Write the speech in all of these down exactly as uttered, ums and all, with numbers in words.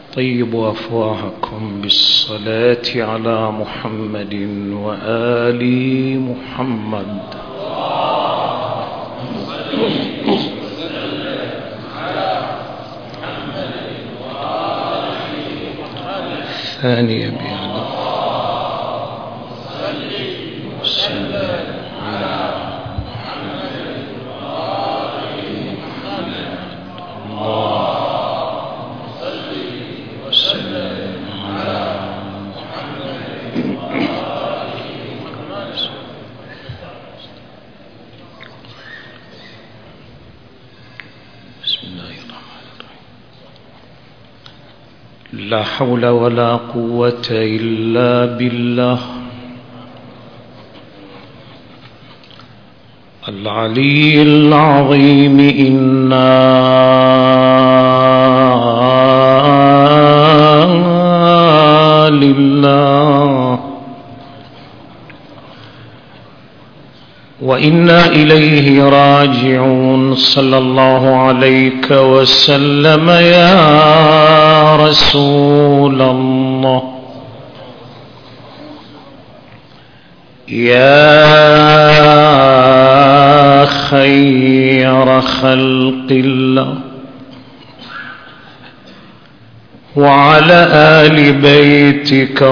طيبوا أفواهكم بالصلاة على محمد وآل محمد. ثانية بيانا لا حول ولا قوة إلا بالله العلي العظيم. إنا لله وإنا إليه راجعون. صلى الله عليك وسلم يا رسول الله، يا خير خلق الله، وعلى آل بيتك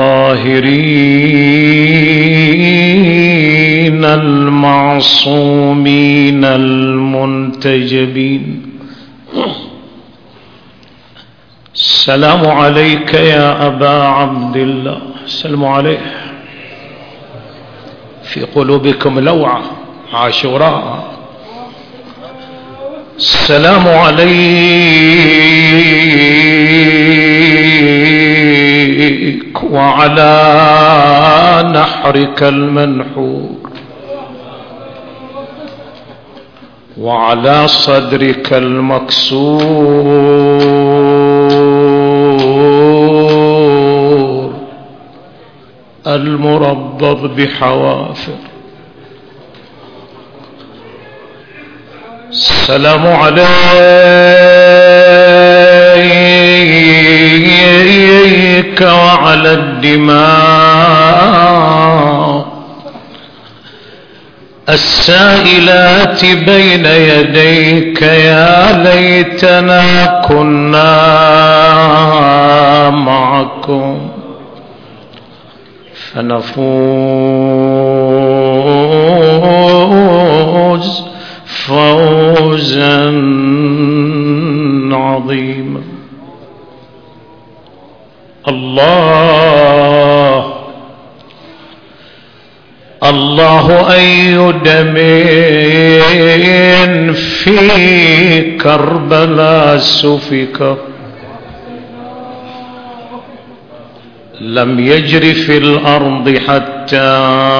الطاهرين المعصومين المنتجبين. السلام عليك يا أبا عبد الله. السلام عليه. في قلوبكم لوعة عاشوراء. السلام عليك وعلى نحرك المنحور وعلى صدرك المكسور المربض بحوافر. السلام عليك وعلى الدماء السائلات بين يديك. يا ليتنا كنا معكم فنفوز فوزا عظيما. الله الله أي دم في كربلاء سفك لم يجر في الأرض حتى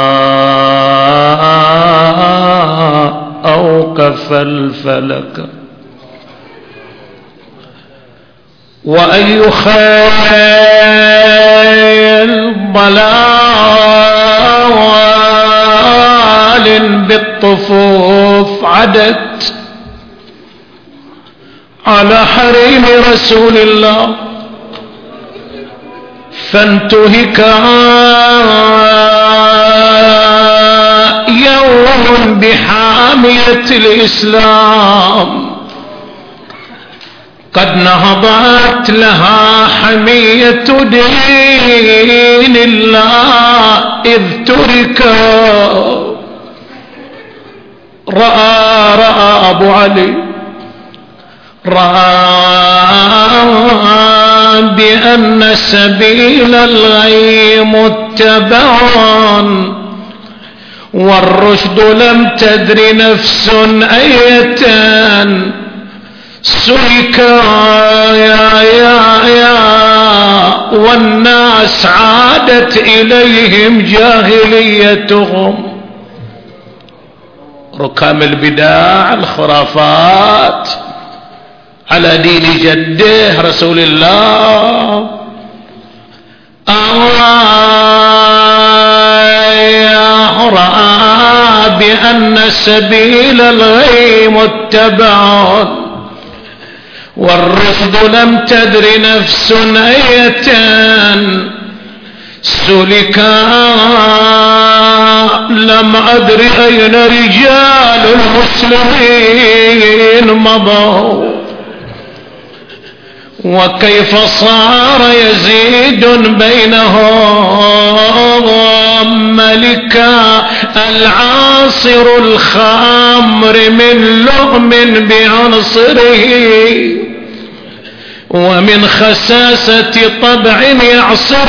أوقف الفلك. وأي خيل ضلال بالطفوف عدت على حريم رسول الله فانتهك يوم بحامية الإسلام قد نهضت لها حمية دين الله إذ ترك. رأى رأى أبو علي رأى بأن سبيل الغي متبع والرشد لم تدر نفس أية سلك. يا يا يا والناس عادت إليهم جاهليتهم. ركام البدع الخرافات على دين جده رسول الله. الله رأى بأن سبيل الغي متبع والرفض لم تدر نفس أية سلكا لم أدر أين رجال المسلمين مضوا وكيف صار يزيد بينهم ملكا العاصر الخمر من لؤم بعنصره ومن خساسة طبع يعصر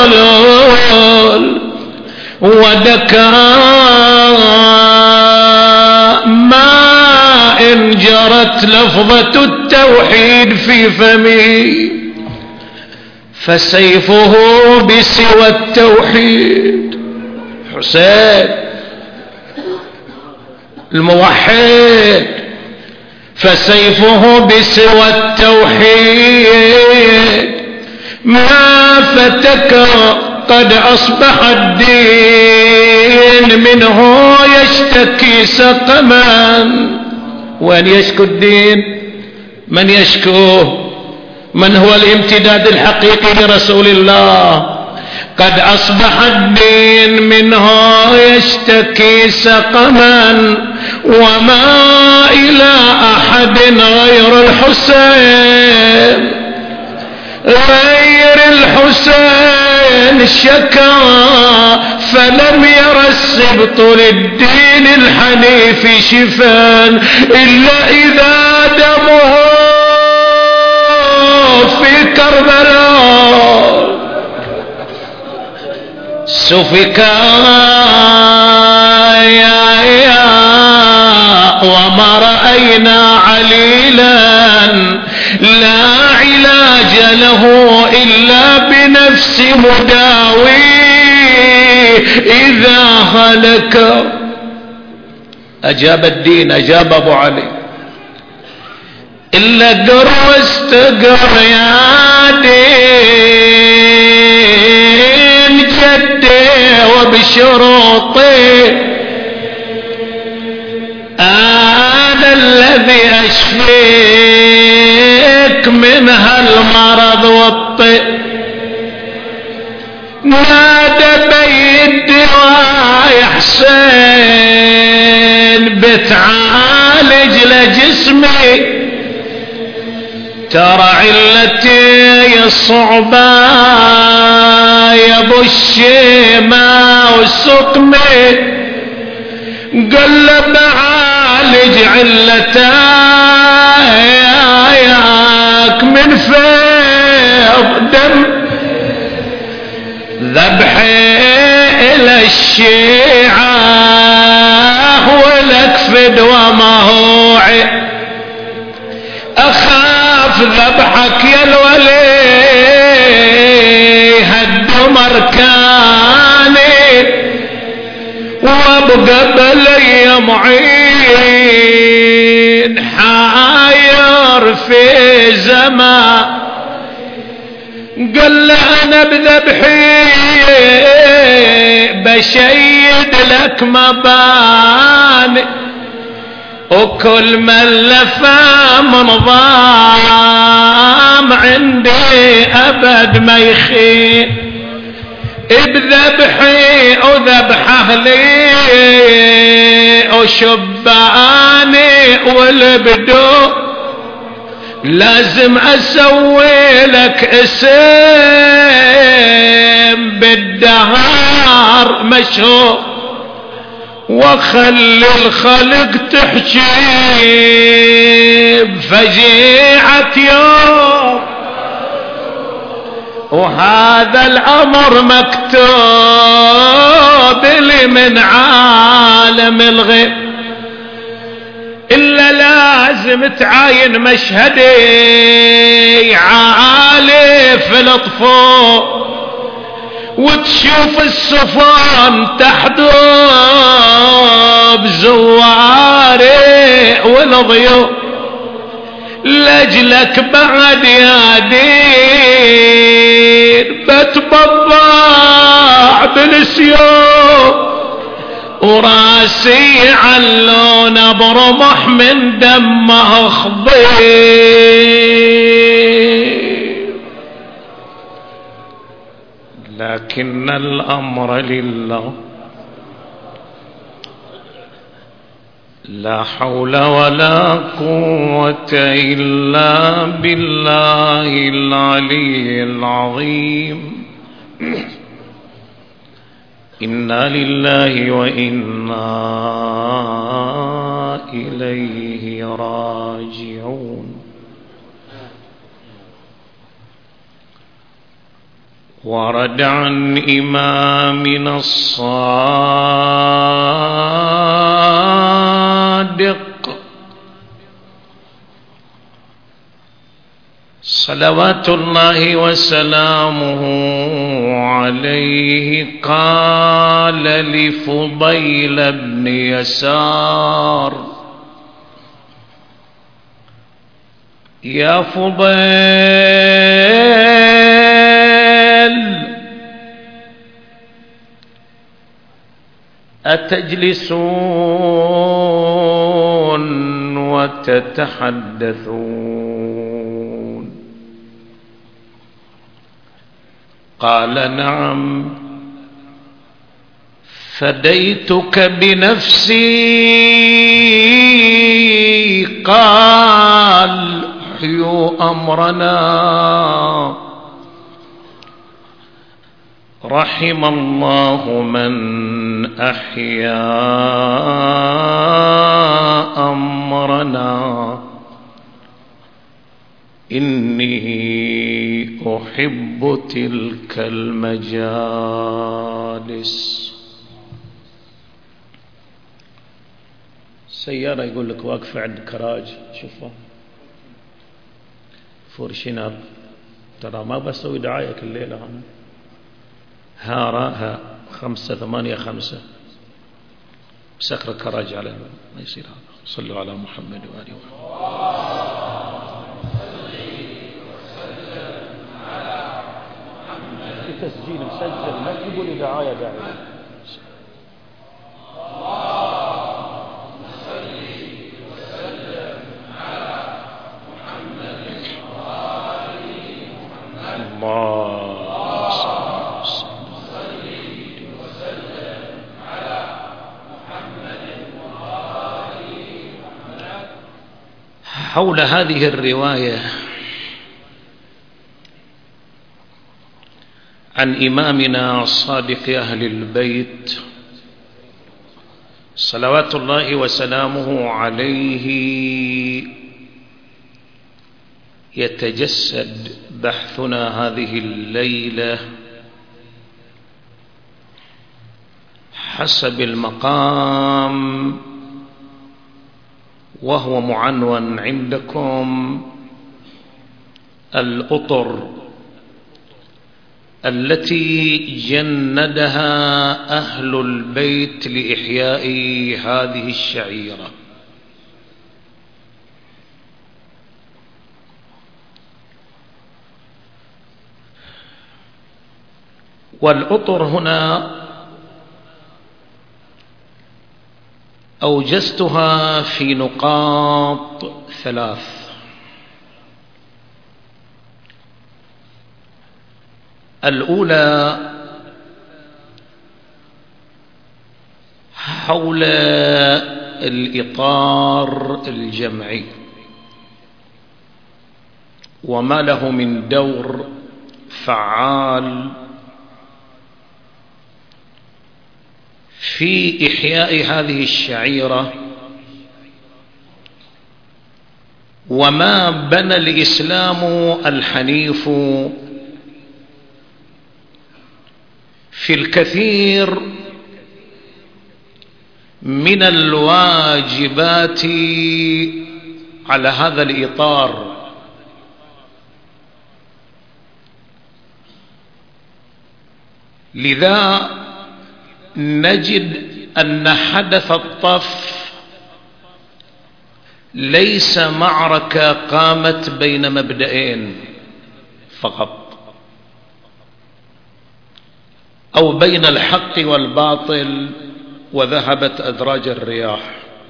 ودكاء ما إن جرت لفظة التوحيد في فمه فسيفه بسوى التوحيد. حسين الموحد فسيفه بسوى التوحيد ما فتك قد أصبح الدين منه يشتكي سقما. وأن يشكو الدين من يشكوه؟ من هو الامتداد الحقيقي لرسول الله؟ قد أصبح الدين منه يشتكي سقما وما إلى أحد غير الحسين غير الحسين شكا فلم ير السبط للدين الحنيف شفان إلا إذا دمه في كربلاء سفكا يا يا وما رأينا عليلا لا علاج له إلا بنفس مداوي إذا هلك. أجاب الدين، أجاب أبو علي إلا قر واستقر يا دين جدي وبشروطي أنا الذي أشفيك من هالمرض والطئ. نادى بيد يا حسين بتعالج لجسمي ترى علتي الصعبة يا ابو الشيمة وسقمي. قال له بعالج علتاك من فيض دم ذبحي الى الشيعة ولك فدوى ما هو اخاف ذبحك يا الولي هدم اركاني وابقى بلي معين حاير في زمان. قال له انا بذبحي بشيد لك مباني وكل من لفى منظام عندي ابد ما يخيب بذبحي وذبح اهلي وشباني والبدو لازم اسوي لك اسم بالدهار مشهور وخلي الخلق تحكي بفجيعة يوم وهذا الامر مكتوب لي من عالم الغيب الا لازم تعاين مشهدي عالي في الاطفال وتشوف السفن تحدب زواري والضيوف لاجلك بعد يا دين بتبضع بالسيوف وراسي علون برمح من دمه خضير، لكن الأمر لله، لا حول ولا قوة إلا بالله العلي العظيم. إنا لله وإنا إليه راجعون. ورد عن إمامنا الصادق صلوات الله وسلامه عليه قال لفضيل بن يسار: يا فضيل، أتجلسون وتتحدثون؟ قال: نعم. فديتك بنفسي. قال: احيوا أمرنا. رحم الله من أحيا أمرنا، إني أحب تلك المجالس. سيارة يقول لك واقفة عند كراج، شوفها فورشينر، ترى ما بسوي دعاية كل ليلة أنا. هاراها خمسة ثمانية خمسة، بسكر كراج على ما يصير هذا. صلوا على محمد وآله وسلم. تسجيل مسجل، ما تقول لي دعاية داعية. حول هذه الرواية عن إمامنا صادق أهل البيت صلوات الله وسلامه عليه يتجسد بحثنا هذه الليلة حسب المقام، وهو معنون عندكم: الأطر التي جندها أهل البيت لإحياء هذه الشعيرة. والأطر هنا أوجزتها في نقاط ثلاث. الأولى حول الإطار الجمعي وما له من دور فعال في إحياء هذه الشعيرة، وما بنى الإسلام الحنيف في الكثير من الواجبات على هذا الإطار. لذا نجد أن حدث الطف ليس معركة قامت بين مبدئين فقط، أو بين الحق والباطل وذهبت أدراج الرياح.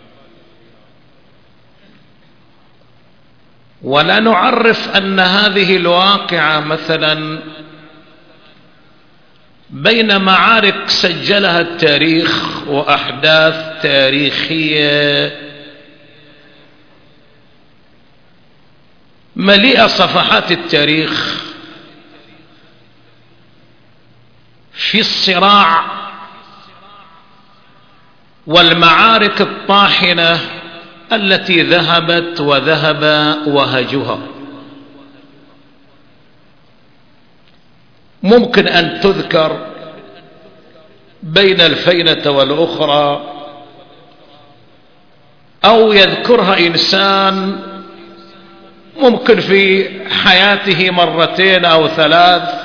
ولا نعرف أن هذه الواقعة مثلا بين معارك سجلها التاريخ وأحداث تاريخية مليئة صفحات التاريخ في الصراع والمعارك الطاحنة التي ذهبت وذهب وهجها. ممكن أن تذكر بين الفينة والأخرى، أو يذكرها إنسان ممكن في حياته مرتين أو ثلاث،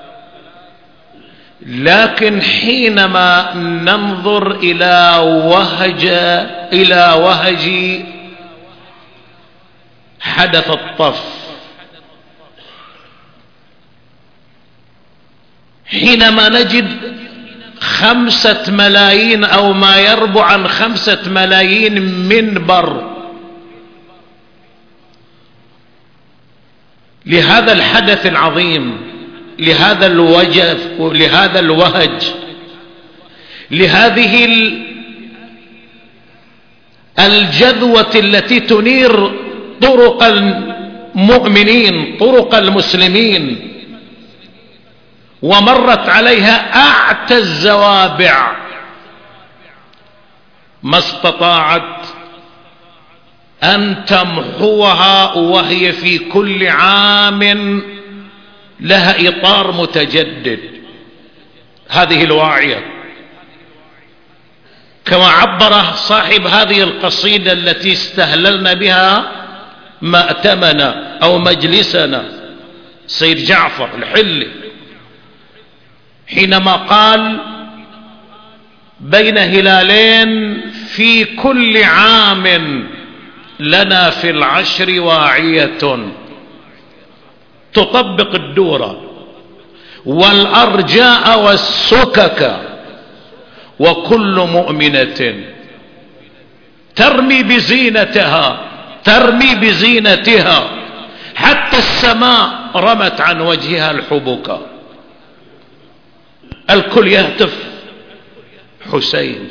لكن حينما ننظر إلى وهج إلى وهج حدث الطف، حينما نجد خمسة ملايين أو ما يربع عن خمسة ملايين منبر لهذا الحدث العظيم، لهذا الوجف ولهذا الوهج، لهذه الجذوة التي تنير طرق المؤمنين، طرق المسلمين، ومرت عليها أعتى الزوابع ما استطاعت أن تمحوها، وهي في كل عام لها إطار متجدد. هذه الواعية كما عبر صاحب هذه القصيدة التي استهللنا بها مأتمنا أو مجلسنا سيد جعفر الحلي، حينما قال: بين هلالين في كل عام لنا في العشر واعية تطبق الدورة والأرجاء والسكك، وكل مؤمنة ترمي بزينتها ترمي بزينتها حتى السماء رمت عن وجهها الحبك. الكل يهتف: حسين،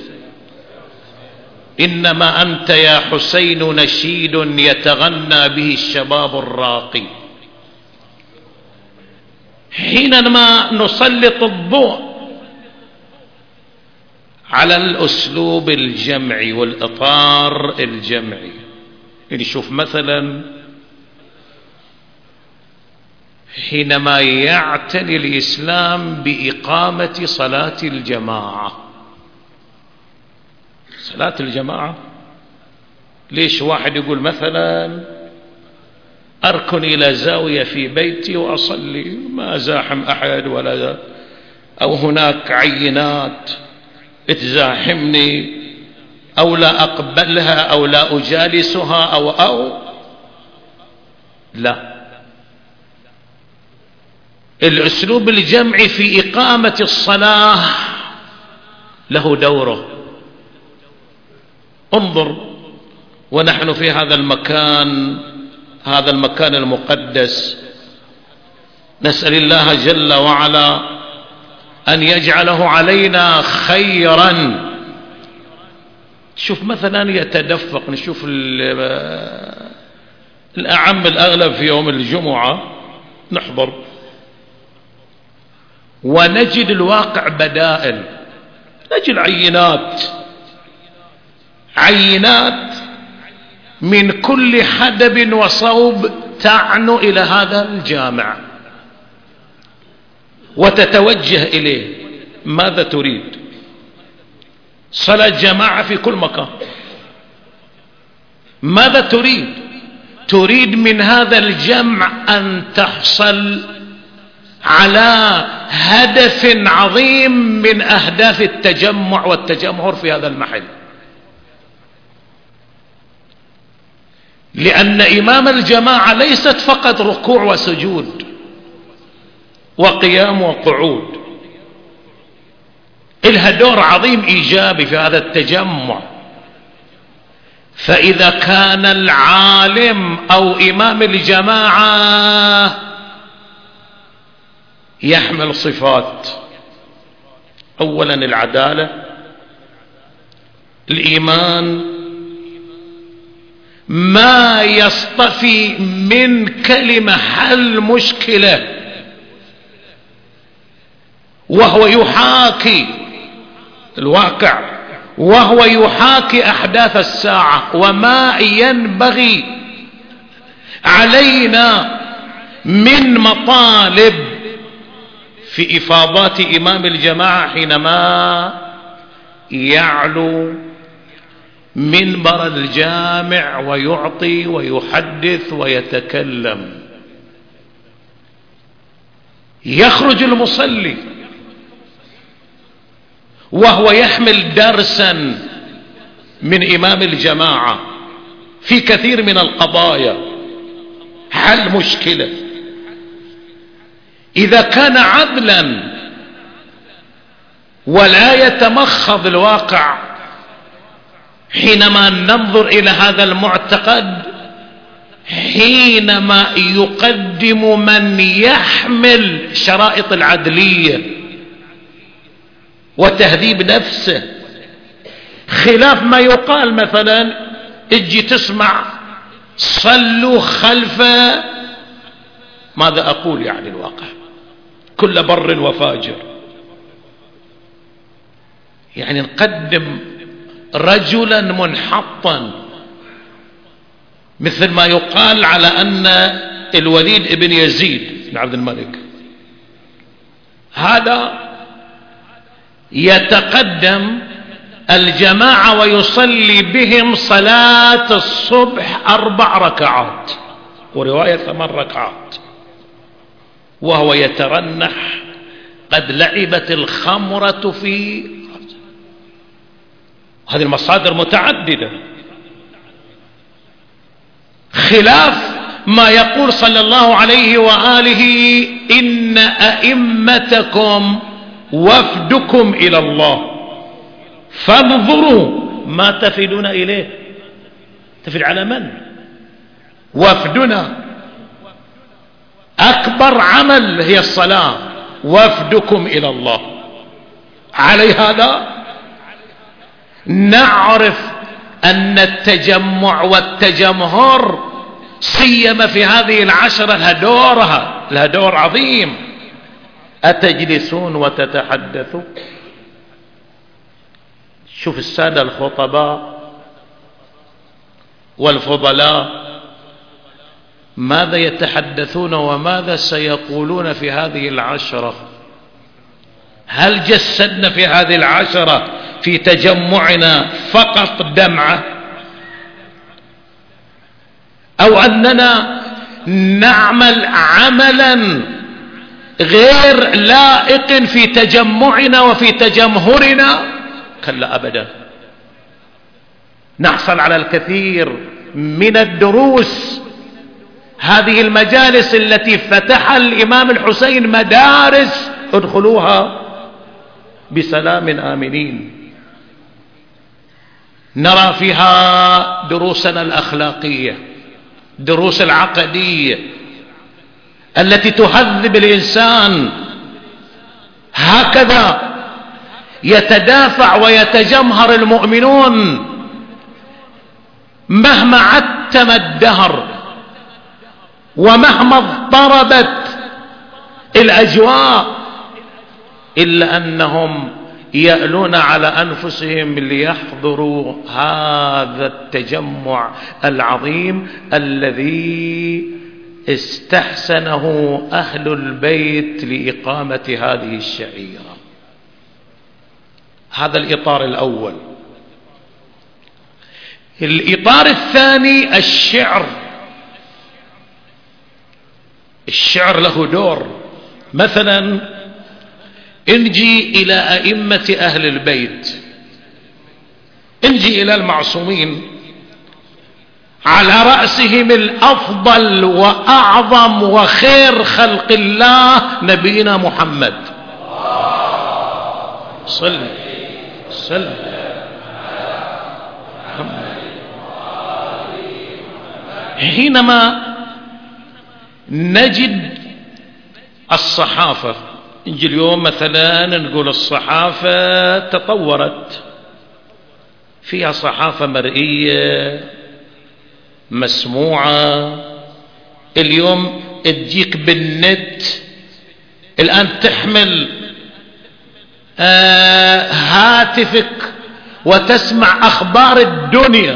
إنما أنت يا حسين نشيد يتغنى به الشباب الراقي. حينما نسلط الضوء على الأسلوب الجمعي والإطار الجمعي، يعني شوف مثلا حينما يعتني الإسلام بإقامة صلاة الجماعة. صلاة الجماعة، ليش واحد يقول مثلا أركن إلى زاوية في بيتي وأصلي، ما أزاحم أحد ولا، أو هناك عينات تزاحمني، أو لا أقبلها أو لا أجالسها أو أو لا. الأسلوب الجمعي في إقامة الصلاة له دوره. انظر، ونحن في هذا المكان هذا المكان المقدس، نسأل الله جل وعلا أن يجعله علينا خيرا. شوف مثلا يتدفق، نشوف الأعم الأغلب في يوم الجمعة نحضر ونجد الواقع بدائل، نجد عينات عينات من كل حدب وصوب تعنو إلى هذا الجامع وتتوجه إليه. ماذا تريد؟ صلاة جماعة في كل مكان. ماذا تريد؟ تريد من هذا الجمع أن تحصل على هدف عظيم من أهداف التجمع والتجمهر في هذا المحل، لأن إمام الجماعة ليست فقط ركوع وسجود وقيام وقعود، إلها دور عظيم إيجابي في هذا التجمع. فإذا كان العالم أو إمام الجماعة يحمل صفات: أولا العدالة، الإيمان، ما يصطفي من كلمة حل مشكلة وهو يحاكي الواقع، وهو يحاكي أحداث الساعة وما ينبغي علينا من مطالب في إفاضات إمام الجماعة حينما يعلو منبر الجامع ويعطي ويحدث ويتكلم. يخرج المصلي وهو يحمل درسا من إمام الجماعة في كثير من القضايا، حل مشكلة. إذا كان عدلا ولا يتمخض الواقع حينما ننظر إلى هذا المعتقد، حينما يقدم من يحمل شرائط العدلية وتهذيب نفسه، خلاف ما يقال مثلا اجي تسمع صلوا خلف، ماذا أقول يعني الواقع كل بر وفاجر، يعني نقدم رجلا منحطا مثل ما يقال على أن الوليد ابن يزيد بن عبد الملك هذا يتقدم الجماعة ويصلي بهم صلاة الصبح أربع ركعات ورواية ثمان ركعات، وهو يترنح قد لعبت الخمرة في هذه المصادر متعددة، خلاف ما يقول صلى الله عليه وآله: إن أئمتكم وفدكم إلى الله فانظروا ما تفدون إليه. تفد على من؟ وفدنا أكبر عمل هي الصلاة، وفدكم إلى الله. علي هذا نعرف أن التجمع والتجمهر سيما في هذه العشرة لها دورها، لها دور عظيم. أتجلسون وتتحدثوا؟ شوف السادة الخطباء والفضلاء ماذا يتحدثون وماذا سيقولون في هذه العشرة. هل جسدنا في هذه العشرة في تجمعنا فقط دمعة، أو أننا نعمل عملا غير لائق في تجمعنا وفي تجمهرنا؟ كلا أبدا. نحصل على الكثير من الدروس، هذه المجالس التي فتح الإمام الحسين مدارس ادخلوها بسلام آمنين، نرى فيها دروسنا الأخلاقية، دروس العقدية التي تهذب الإنسان. هكذا يتدافع ويتجمهر المؤمنون مهما عتم الدهر ومهما اضطربت الأجواء، إلا أنهم يألون على أنفسهم ليحضروا هذا التجمع العظيم الذي استحسنه أهل البيت لإقامة هذه الشعيرة. هذا الإطار الأول. الإطار الثاني الشعر. الشعر له دور. مثلا انجي إلى أئمة أهل البيت، انجي إلى المعصومين، على رأسهم الأفضل وأعظم وخير خلق الله نبينا محمد صل سلم حينما نجد الصحافة، نجي اليوم مثلا نقول الصحافة تطورت، فيها صحافة مرئية مسموعة، اليوم تجيك بالنت، الآن تحمل آه هاتفك وتسمع أخبار الدنيا.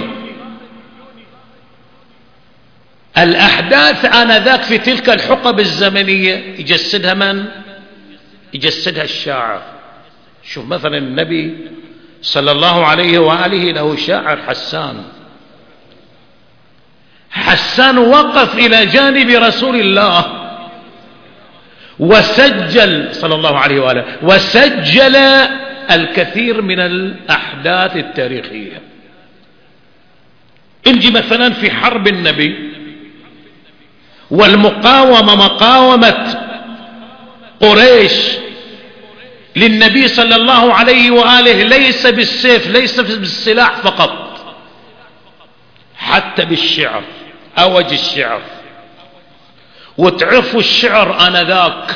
الأحداث آنذاك في تلك الحقب الزمنية يجسدها من؟ يجسدها الشاعر. شوف مثلا النبي صلى الله عليه وآله له شاعر حسان. حسان وقف إلى جانب رسول الله وسجل صلى الله عليه وآله وسجل الكثير من الأحداث التاريخية. انجي مثلا في حرب النبي والمقاومة، مقاومة قريش للنبي صلى الله عليه وآله ليس بالسيف، ليس بالسلاح فقط، حتى بالشعر، أوج الشعر. وتعرفوا الشعر آنذاك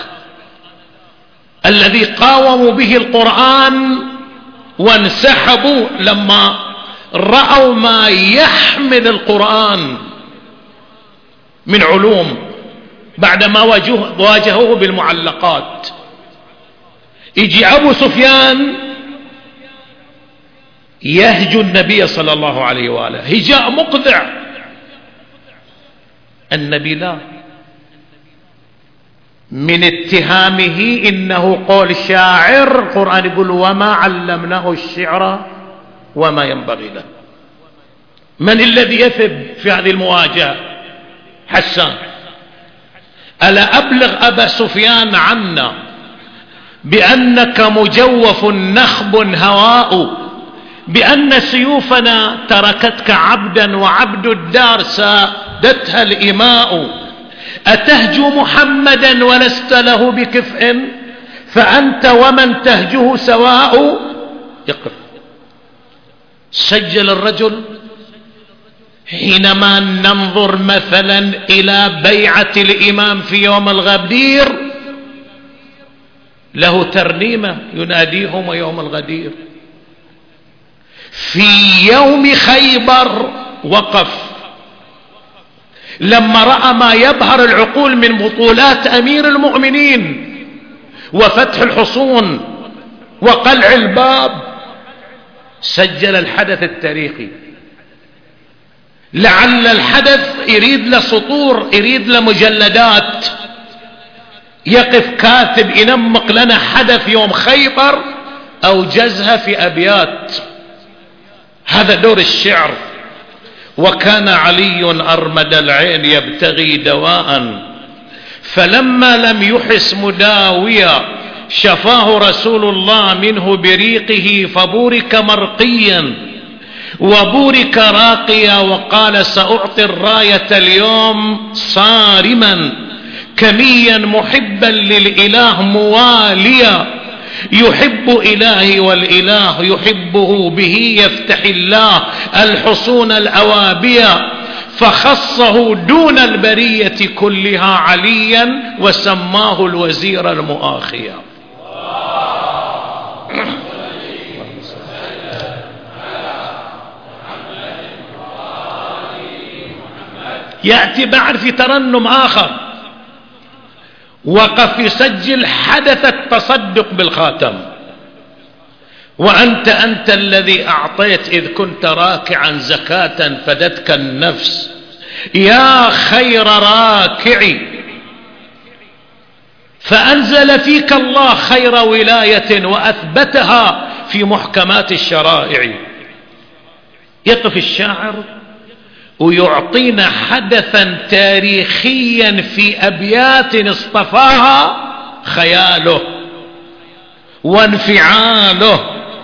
الذي قاوموا به القرآن وانسحبوا لما رأوا ما يحمل القرآن من علوم بعدما واجهوه بالمعلقات. يجي أبو سفيان يهجو النبي صلى الله عليه وآله هجاء مقذع، النبي لا، من اتهامه إنه قول شاعر، القرآن يقول وما علمناه الشعر وما ينبغي له. من الذي يثب في هذه المواجهة؟ حسان. ألا أبلغ أبا سفيان عنا بأنك مجوف نخب هواء، بأن سيوفنا تركتك عبدا وعبد الدار سادتها الإماء، أتهجو محمدا ولست له بكفء فأنت ومن تهجه سواء. يقف. سجل الرجل حينما ننظر مثلا إلى بيعة الإمام في يوم الغدير، له ترنيمة يناديهم يوم الغدير. في يوم خيبر وقف لما رأى ما يبهر العقول من بطولات أمير المؤمنين وفتح الحصون وقلع الباب، سجل الحدث التاريخي. لعل الحدث يريد له سطور، يريد له مجلدات. يقف كاتب ينمق لنا حدث يوم خيبر أوجزها في أبيات. هذا دور الشعر. وكان علي أرمد العين يبتغي دواء، فلما لم يحس مداويا شفاه رسول الله منه بريقه، فبورك مرقيا وبورك راقيا، وقال سأعطي الراية اليوم صارما كميا محبا للإله مواليا، يحب إلهي والإله يحبه، به يفتح الله الحصون الأوابية، فخصه دون البرية كلها عليا وسماه الوزير المؤاخيا. يأتي بعد في ترنم آخر وقف يسجل حدث التصدق بالخاتم. وأنت أنت الذي أعطيت إذ كنت راكعا زكاة فدتك النفس، يا خير راكعي، فأنزل فيك الله خير ولاية وأثبتها في محكمات الشرائع. يقف الشاعر ويعطينا حدثا تاريخيا في أبيات اصطفاها خياله وانفعاله،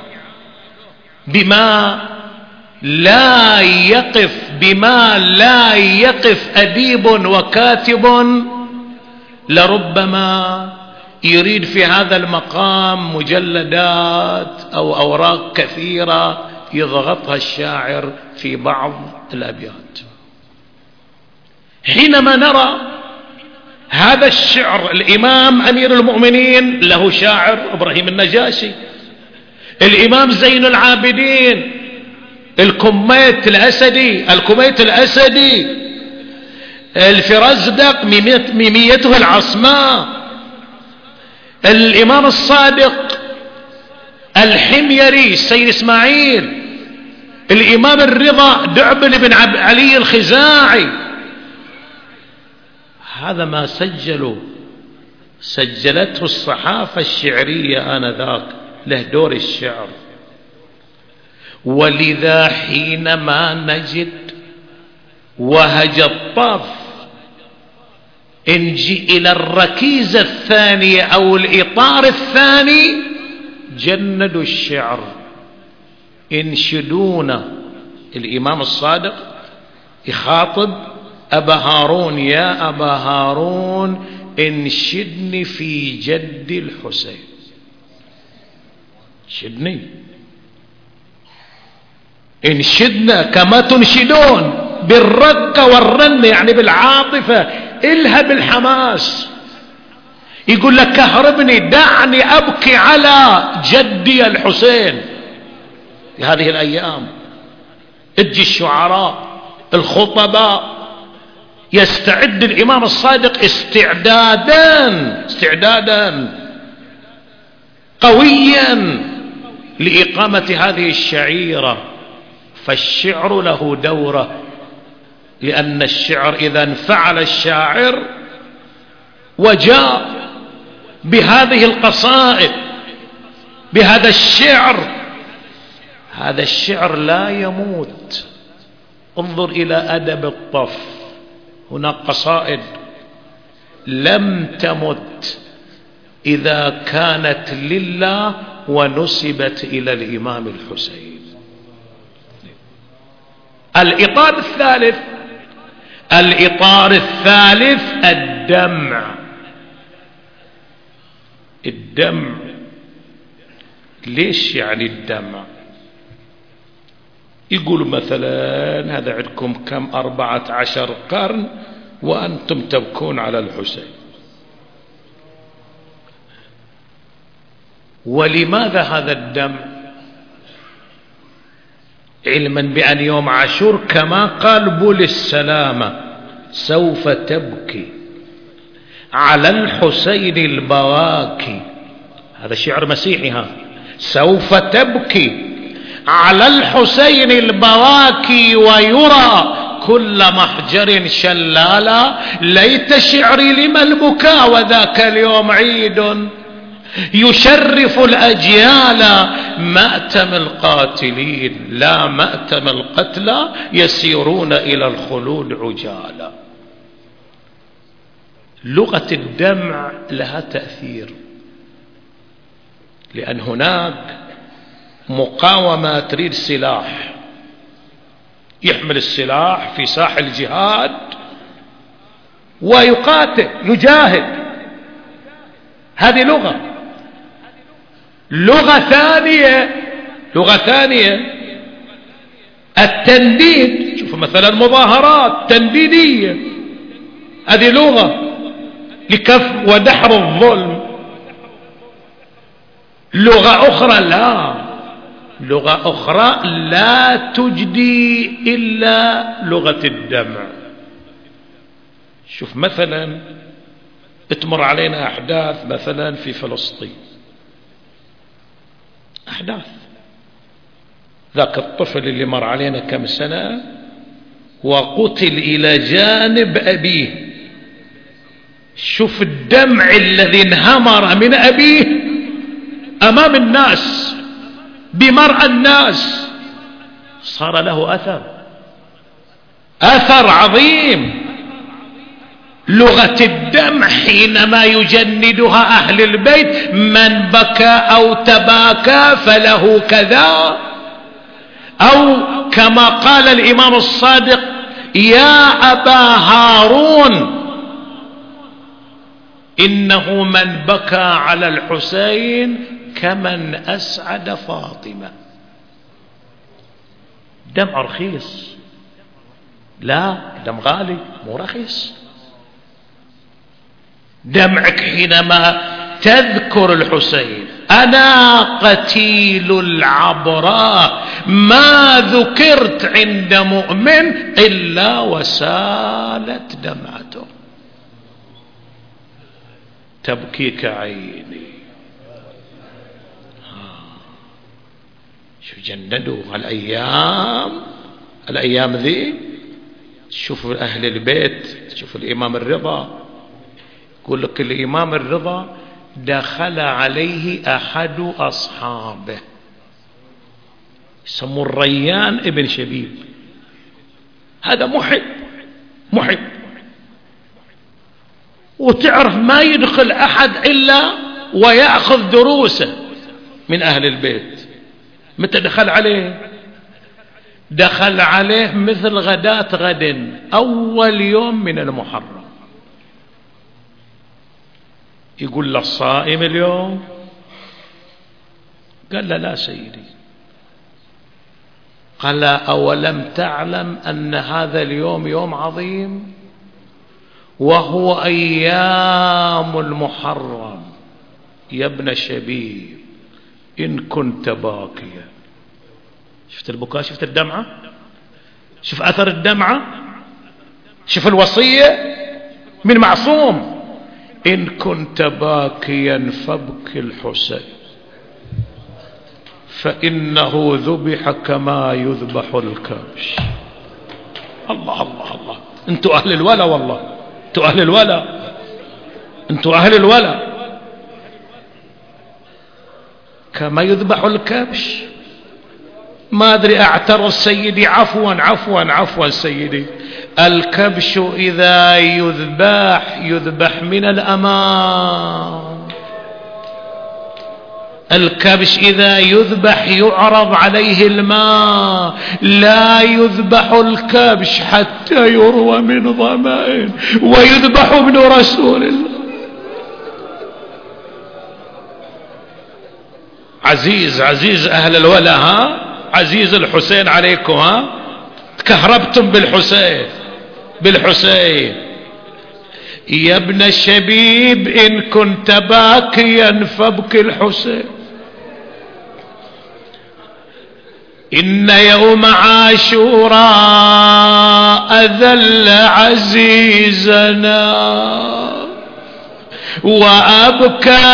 بما لا يقف بما لا يقف أديب وكاتب لربما يريد في هذا المقام مجلدات أو أوراق كثيرة يضغطها الشاعر في بعض الأبيات. حينما نرى هذا الشعر، الإمام أمير المؤمنين له شاعر إبراهيم النجاشي، الإمام زين العابدين، الكميت الأسدي الكميت الأسدي الفرزدق ميميته العصماء، الإمام الصادق الحميري السيد إسماعيل، الإمام الرضا دعبل بن علي الخزاعي. هذا ما سجلوا سجلته الصحافة الشعرية آنذاك، له دور الشعر. ولذا حينما نجد وهج الطاف انجي إلى الركيزة الثانية أو الإطار الثاني جندوا الشعر، انشدونا. الإمام الصادق يخاطب أبا هارون: يا أبا هارون انشدني في جد الحسين، شدني، انشدنا كما تنشدون بالرقة والرن، يعني بالعاطفة، إلها بالحماس. يقول لك: كهربني، دعني أبكي على جدي الحسين. في هذه الأيام تجي الشعراء الخطباء يستعد الإمام الصادق استعدادا استعدادا قويا لإقامة هذه الشعيرة. فالشعر له دوره، لأن الشعر إذا انفعل الشاعر وجاء بهذه القصائد بهذا الشعر، هذا الشعر لا يموت. انظر إلى أدب الطف، هناك قصائد لم تمت إذا كانت لله ونسبت إلى الإمام الحسين. الإطار الثالث الإطار الثالث الدمع. الدمع ليش يعني الدمع؟ يقول مثلا: هذا عندكم كم أربعة عشر قرن وأنتم تبكون على الحسين. ولماذا هذا الدمع؟ علما بأن يوم عاشور كما قال بولس السلامة: سوف تبكي على الحسين البواكي. هذا شعر مسيحي، ها، سوف تبكي على الحسين البواكي ويرى كل محجر شلالا. ليت شعري لما البكاء وذاك اليوم عيد يشرف الأجيال. مأتم القاتلين لا مأتم القتلى يسيرون إلى الخلود عجالا. لغة الدمع لها تأثير، لأن هناك مقاومة تريد سلاح، يحمل السلاح في ساحة الجهاد ويقاتل يجاهد. هذه لغة. لغة ثانية لغة ثانية التنديد. شوفوا مثلا مظاهرات تنديدية، هذه لغة لكف ودحر الظلم. لغة أخرى لا لغة أخرى لا تجدي إلا لغة الدمع. شوف مثلا تمر علينا أحداث مثلا في فلسطين، أحداث ذاك الطفل اللي مر علينا كم سنة وقتل إلى جانب أبيه. شوف الدمع الذي انهمر من أبيه أمام الناس بمرأى الناس، صار له أثر أثر عظيم. لغة الدمع حينما يجندها أهل البيت: من بكى أو تباكى فله كذا. أو كما قال الإمام الصادق: يا أبا هارون إنه من بكى على الحسين كمن أسعد فاطمة. دمع رخيص؟ لا، دم غالي مو رخيص. دمعك حينما تذكر الحسين. أنا قتيل العبراء ما ذكرت عند مؤمن إلا وسالت دمعته. تبكيك عيني. شو جندوا هالأيام، الأيام ذي. شوفوا أهل البيت، شوفوا الإمام الرضا، يقول لك الإمام الرضا دخل عليه أحد أصحابه يسموه الريان ابن شبيب. هذا محب محب، وتعرف ما يدخل أحد إلا ويأخذ دروسه من أهل البيت. متى دخل عليه؟ دخل عليه مثل غداة غد، أول يوم من المحرم. يقول له الصائم اليوم؟ قال له لا سيدي. قال أولم تعلم أن هذا اليوم يوم عظيم وهو أيام المحرم يا ابن شبيب إن كنت باكيا. شفت البكاء؟ شفت الدمعة؟ شوف أثر الدمعة؟ شوف الوصية من معصوم. إن كنت باكيا فابكي الحسين فإنه ذبح كما يذبح الكبش. الله الله الله. انتوا أهل الولا، والله انتوا أهل الولا، انتوا أهل الولا. كما يذبح الكبش. ما أدري أعترض سيدي. عفوا عفوا عفوا سيدي. الكبش إذا يذبح يذبح من الأمام. الكبش إذا يذبح يعرض عليه الماء، لا يذبح الكبش حتى يروى من ظمأ ويذبح ابن رسول الله. عزيز عزيز أهل الولا، ها عزيز الحسين عليكم، ها تكهربتم بالحسين بالحسين. يا ابن الشبيب إن كنت باكيا فابكي الحسين. إن يوم عاشوراء أذل عزيزنا وأبكى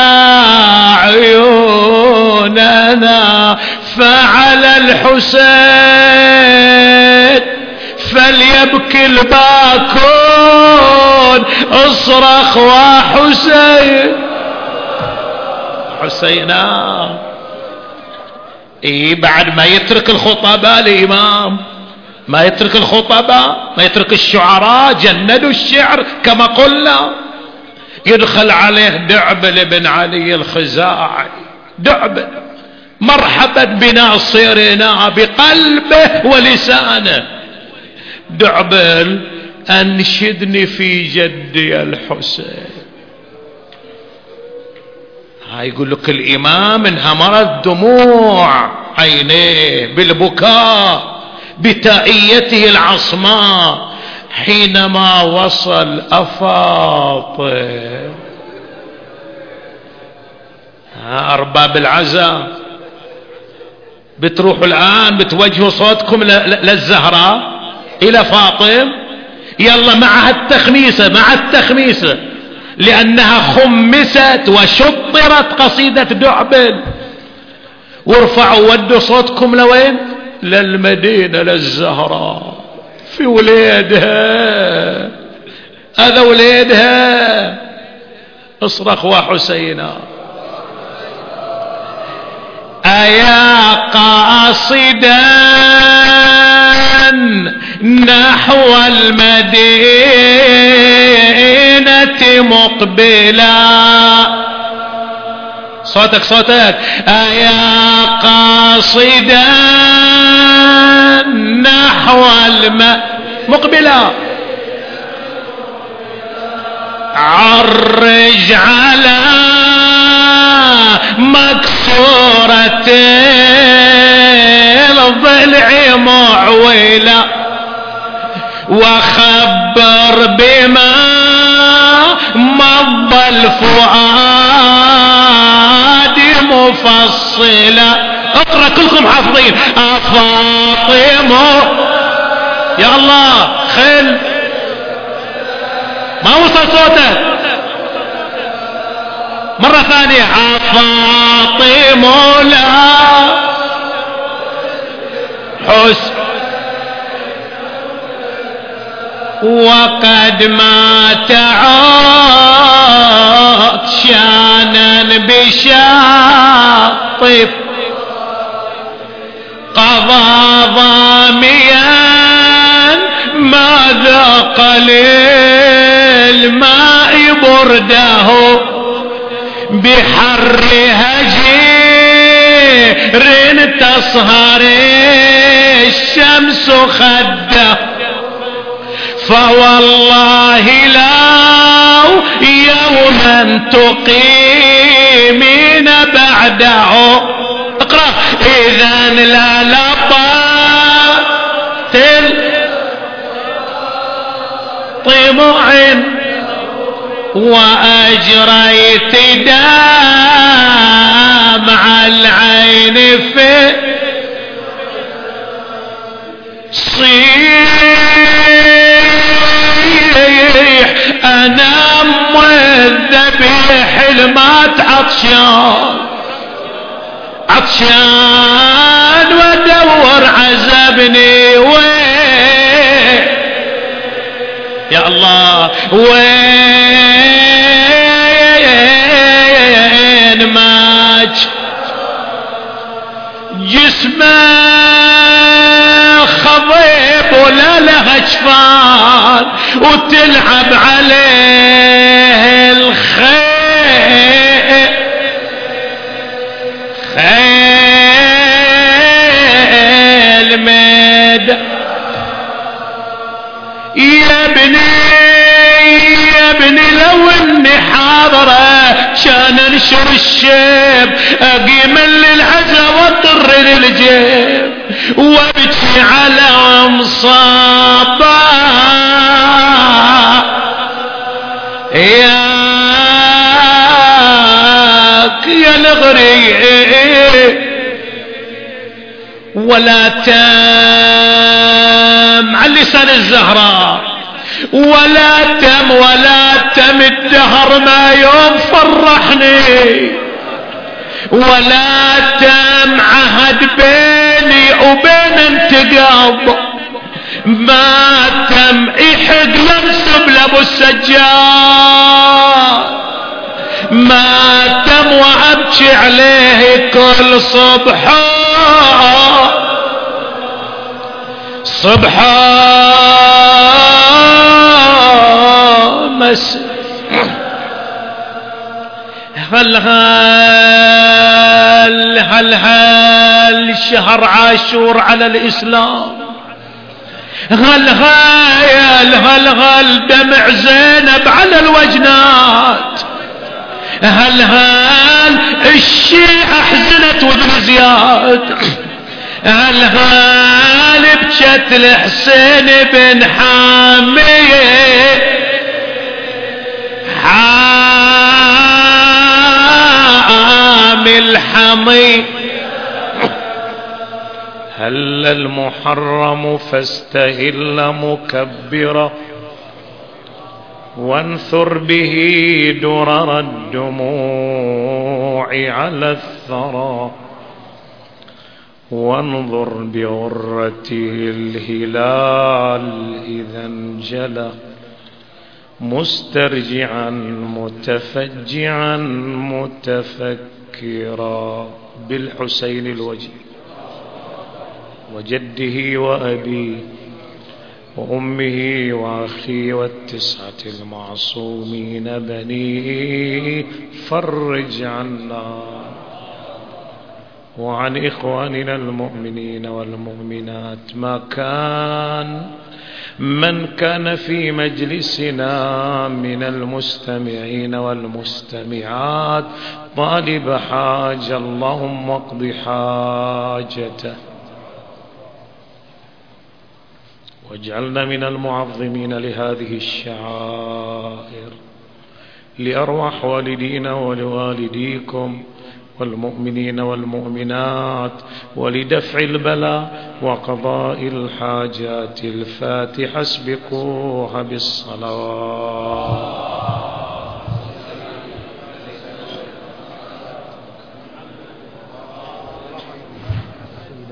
عيوننا، فعلى الحسين فليبكي الباكون. اصرخ وحسين حسينا. اي بعد ما يترك الخطباء الإمام، ما يترك الخطباء، ما يترك الشعراء، جندوا الشعر كما قلنا. يدخل عليه دعبل بن علي الخزاعي. دعبل مرحبا بناصرنا بقلبه ولسانه. دعبل أنشدني في جدي الحسين. هاي يقول لك الإمام انهمرت دموع عينيه بالبكاء بتائيته العصماء حينما وصل أفاطم. ها أرباب العزاء بتروحوا الآن بتوجهوا صوتكم للزهراء إلى فاطم. يلا معها التخميسة، مع التخميسة، لأنها خمست وشطرت قصيدة دعبل. وارفعوا ودوا صوتكم لوين؟ للمدينة للزهراء في وليدها. هذا وليدها. اصرخ وحسينا. أيا قاصدا نحو المدينة مقبلا. صوتك صوتك. أيا قاصدا نحو الم مقبلا. عرج على مكسورة الضلع معولا وخبر بما مضى الفؤاد مفصلا. اقرأ كلكم حافظين. أفاطمة يا الله خل ما وصل صوته مرة ثانية. أفاطمة لا حسن وقد مات عطشانا بشاطئ قضى ظاميا ما ذاق للماء برده بحر هجير تصهر الشمس خده فوالله لو يوما تقيمين بعده. اقرأ. إذن لا لطاتل طمع وأجريت دمع العين في صيح أنا الذبيح المات عطشان عطشان ودور عذبني وين يا الله وين ماج جسمه خضيب ولا لها جفان وتلعب عليه الخيل خيل ميد. يا ابني يا ابني لو اني حاضره كان انشر الشيب اقيم للعزا واضطر للجيب وابكي على مصابه ياك يا الغريب ولا تم على لسان الزهراء ولا تم ولا تم الدهر ما يوم فرحني ولا تم عهد بيني وبين انتقاض ما تم يحق لنسب لابو السجاد ما تم وابكي عليه كل صبح صبح مس هل هل هل هل شهر عاشور على الإسلام هل هل هل هل دمع زينب على الوجنات هل هل الشيعة حزنت وابن زياد هل هل بجت الحسين بن حامية حامي الحمي هل المحرم فاستهل مكبرا وانثر به درر الدموع على الثرى وانظر بغرته الهلال إذا انجلى مسترجعا متفجعا متفكرا بالحسين الوجه وجده وأبيه وأمه وأخيه والتسعة المعصومين بنيه فرج عنا وعن إخواننا المؤمنين والمؤمنات ما كان من كان في مجلسنا من المستمعين والمستمعات طالب حاجة اللهم اقض حاجته واجعلنا من المعظمين لهذه الشعائر لأرواح والدينا ولوالديكم والمؤمنين والمؤمنات ولدفع البلاء وقضاء الحاجات. الفاتحة اسبقوها بالصلوات.